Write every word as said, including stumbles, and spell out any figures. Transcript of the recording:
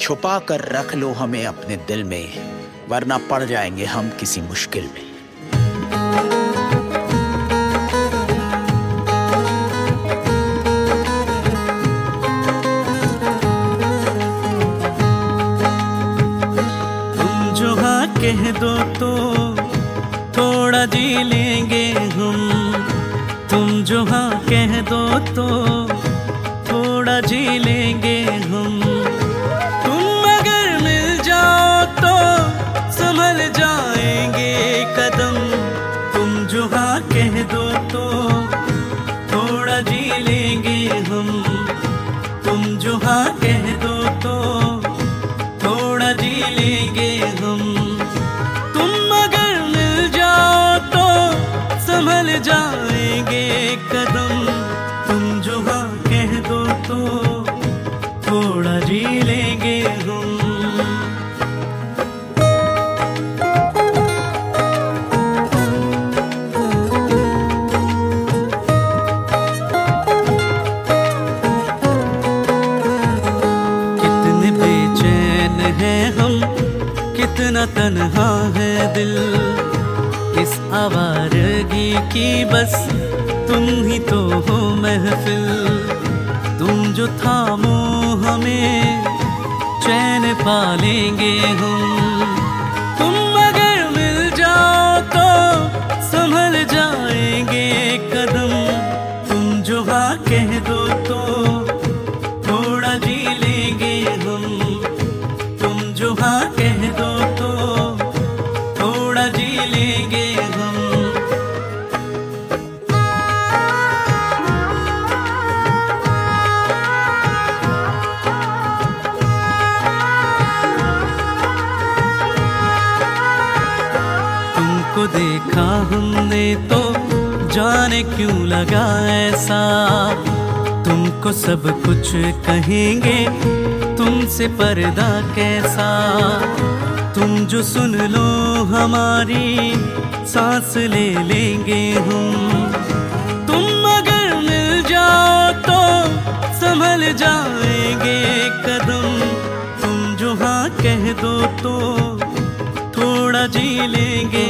छुपा कर रख लो हमें अपने दिल में, वरना पड़ जाएंगे हम किसी मुश्किल में। तुम जो हाँ कह दो तो थोड़ा जी लेंगे हम, तुम जो हाँ कह दो तो थोड़ा जी लेंगे हम। तुम अगर मिल जाओ तो संभल जाएंगे कदम, तुम जो हाँ कह दो तो थोड़ा जी लेंगे हम, तुम जो हाँ कह दो तो थोड़ा जी लेंगे हम। तुम अगर मिल जाओ तो संभल जाएंगे कदम, तुम जो हाँ कह दो तो थोड़ा जी लेंगे हम। कितने बेचैन हैं हम, कितना तन्हा है दिल, इस आवारगी की बस तुम ही तो हो महफिल। तुम जो थामो हमें चैन पालेंगे हम, तुम अगर मिल जाओ तो संभल जाएंगे कदम, तुम जो हाँ कह दो तो थोड़ा जी लेंगे हम, तुम जो हाँ कह दो तो थोड़ा जी लेंगे हम। तुमको देखा हमने तो जाने क्यों लगा ऐसा, तुमको सब कुछ कहेंगे तुमसे पर्दा कैसा। तुम जो सुन लो हमारी सांस ले लेंगे हम, तुम अगर मिल जाओ तो संभल जाएंगे कदम, तुम जो हाँ कह दो तो थोड़ा जी लेंगे